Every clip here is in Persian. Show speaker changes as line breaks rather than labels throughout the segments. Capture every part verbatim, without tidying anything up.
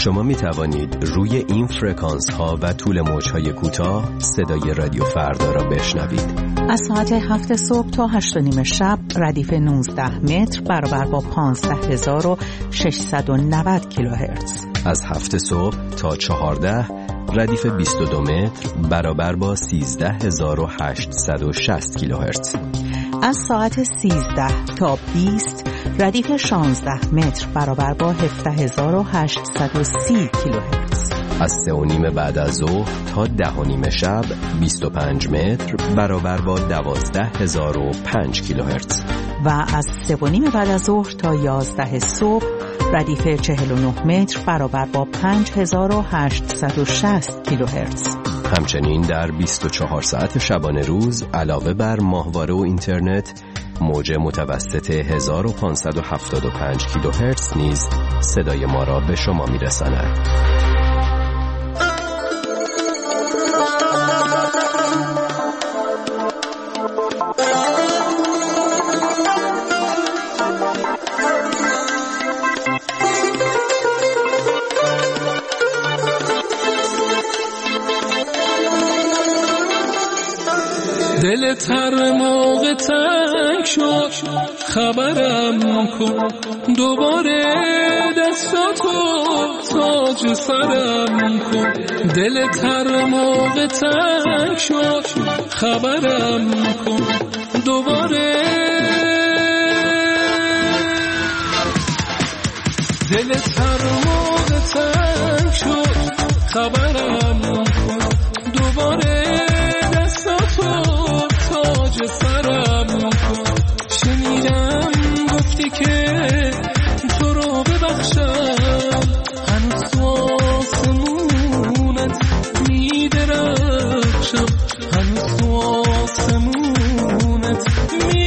شما می توانید روی این فرکانس ها و طول موج های کوتاه صدای رادیو فردا را بشنوید.
از ساعت هفت صبح تا هشت و نیم شب ردیف نوزده متر برابر با پانزده هزار و ششصد و نود کیلوهرتز.
از هفت صبح تا چهارده ردیف بیست و دو متر برابر با سیزده هزار و هشتصد و شصت کیلوهرتز.
از ساعت سیزده تا بیست ردیف شانزده متر برابر با هفده هزار و هشتصد و سی کیلوهرتز.
از سه و نیم بعد از ظهر تا ده و نیم شب بیست و پنج متر برابر با دوازده هزار و پنج کیلوهرتز.
و از سه و نیم بعد از ظهر تا یازده صبح ردیف چهل و نه متر برابر با پنج هزار و هشتصد و شصت کیلوهرتز.
همچنین در بیست و چهار ساعت شبانه روز علاوه بر ماهواره و اینترنت، موج متوسط هزار و پانصد و هفتاد و پنج کیلوهرتز نیز صدای ما را به شما می‌رساند.
دل تر موقع تنگ شد خبرم کن، دوباره دستاتو تاج سرم کن. دل تر موقع تنگ شد خبرم کن، دوباره دل تر موقع تنگ شد خبرم کن، دوباره تاج سرم کن. شنیدم گفتی که تو رو ببخشم، هنوز تو آسمونت میدرخشم، هنوز تو آسمونت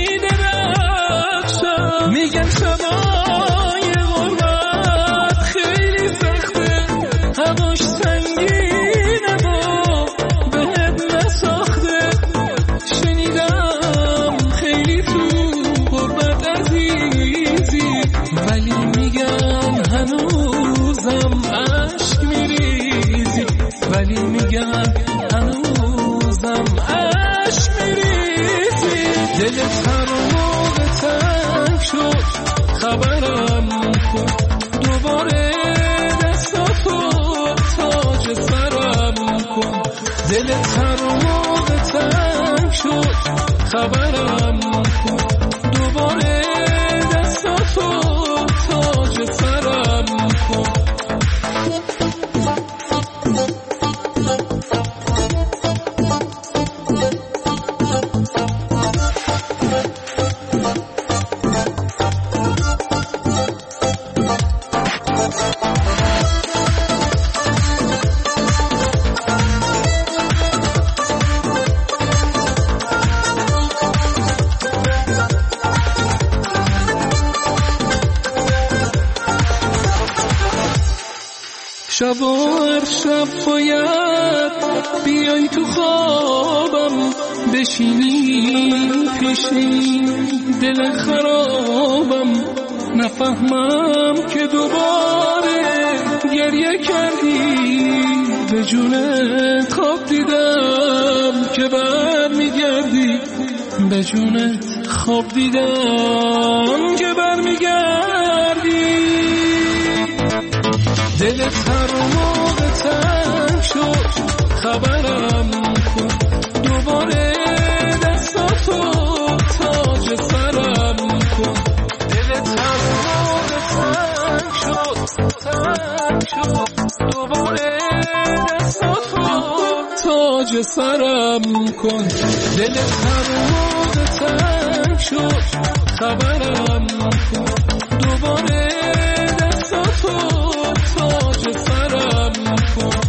میدرخشم. میگن شبای غربت خیلی سخته، هواش سنگینه با بهت نساخته. ولی میگم هنوزم عشق میریزی، ولی میگم هنوزم عشق میریزی. دلت هر موقع تنگ شد خبرم کن، دوباره دستاتو تاج سرم کن. دلت هر موقع تنگ شد خبرم کن، دوباره دستاتو تاج سرم کن. شب و هر شب باید بیای تو خوابم، بشینی پیشی دل خرابم. نفهمم که دوباره گریه کردی، به جونت خواب دیدم که بر میگردی، به جونت خواب دیدم که بر میگردی. دلت هر موقع تنگ شد خبرم کن، دوباره دستاتو تاج سرم کن. دلت هر موقع تنگ شد تنگ شد، دوباره دستاتو تاج سرم کن. دلت هر موقع تنگ شد خبرم کن، دوباره دستاتو تاج سرم کن.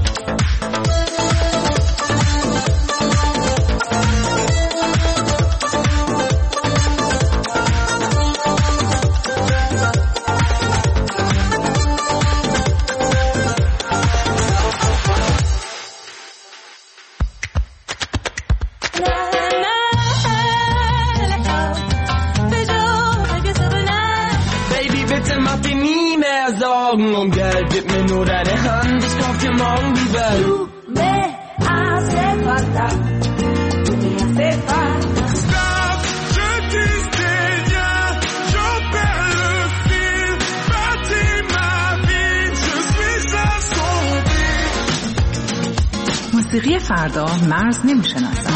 Baby, bitte mach dir nie mehr Sorgen um Geld. Gib mir nur deine Hand, ich kauf dir morgen die Welt.
Du me hace falta, du me hace falta.
Stop, je disdaigne, je perds le fil. Bâtis ma vie, je suis assombri.
موسیقی فردا مرز نمیشناسم.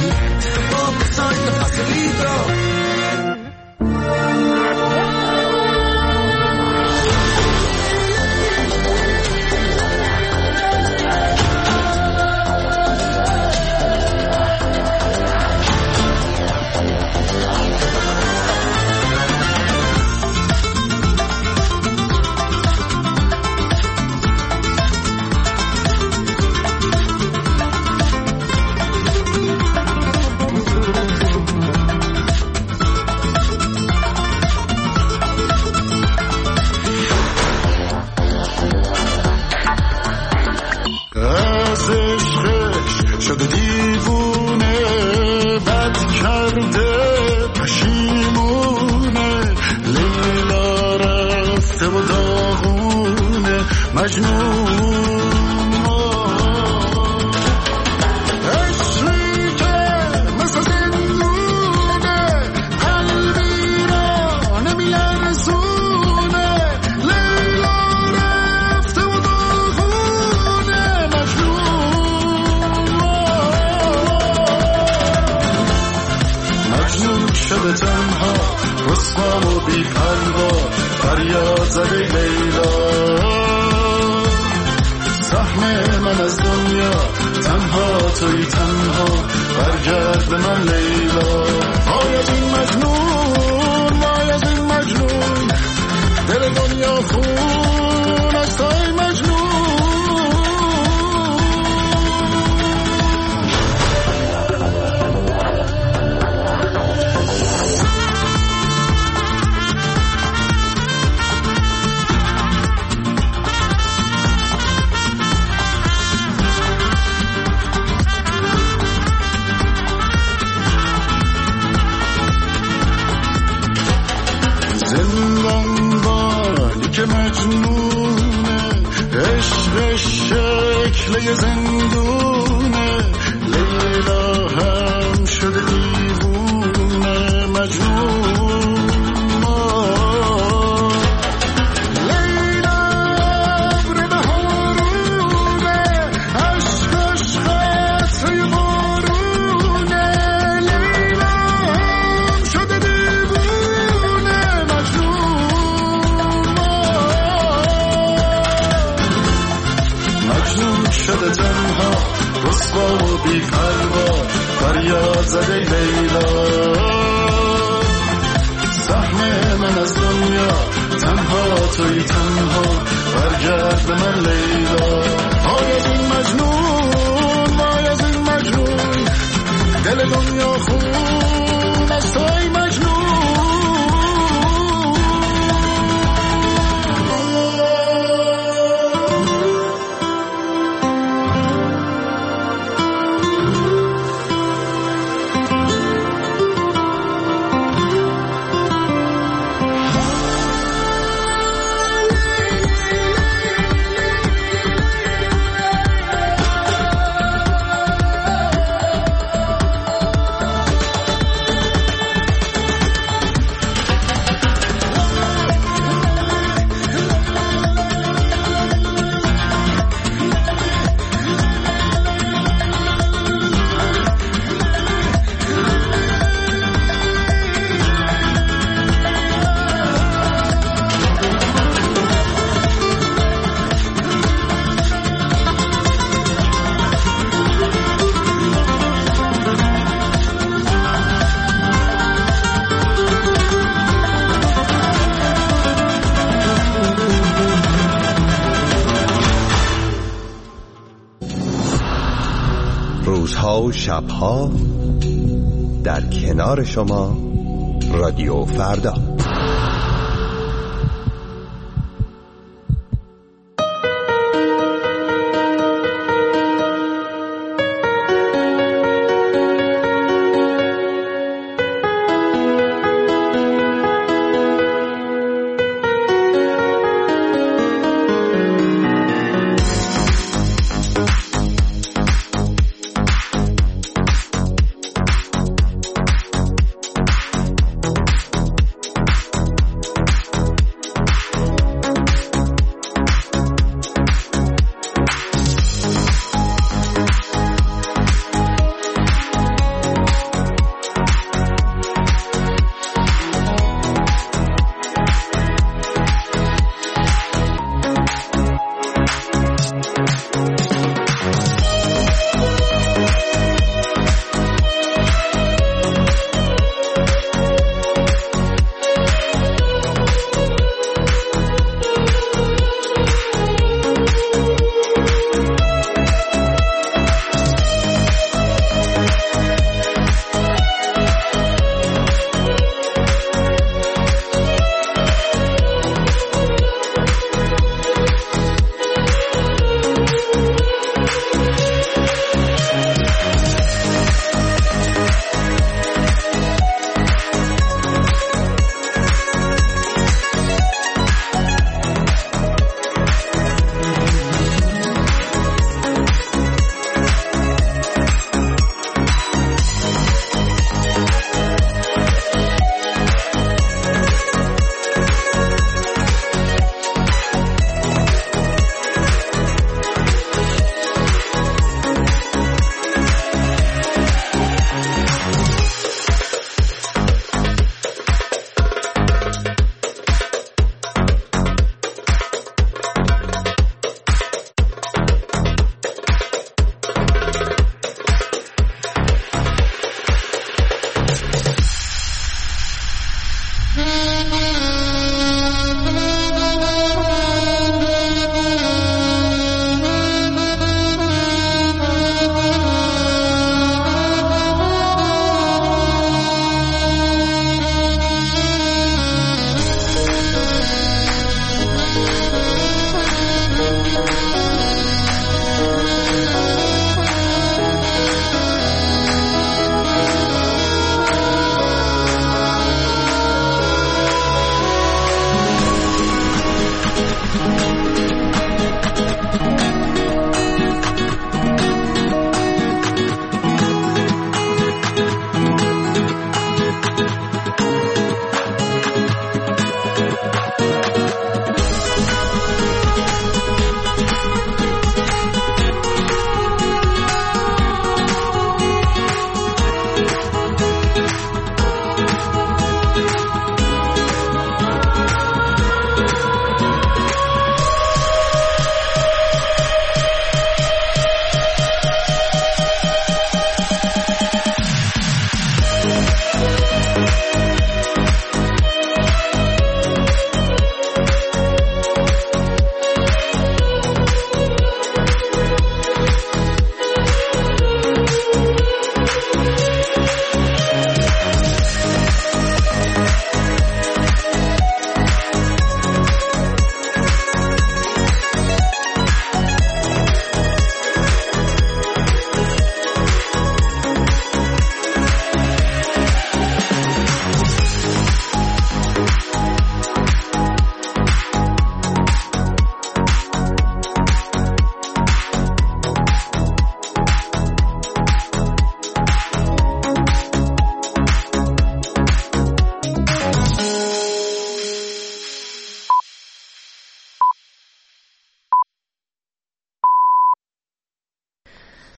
شده دیوونه بد کرده پشیمونه لیلا رفته و داغونه مجنون عشقی که مثل زندونه قلبی را نمیلرزونه لیلا رفته و داغونه مجنون شده تنها رسوام و بی پروا فریاد زده لیلا سهم من از دنیا تنها توی تنها برگرد به من لیلا وای از این مجنون وای از این مجنون دل دنیا خون از توی مجنون که مجنونه عشق شکل زندونه لیلا هم شده دیوونه مجنون لیلا ابر بهارونه عشقش قطره بارونه لیلا هم شده دیوونه مجنون شده تنها رسوا و بی پروا فریاد زده لیلا سهم من از دنیا تنها توی تنها برگرد به من لیلا وای از این مجنون وای از این مجنون دل دنیا خون از توی مجنون
روزها و شبها در کنار شما رادیو فردا.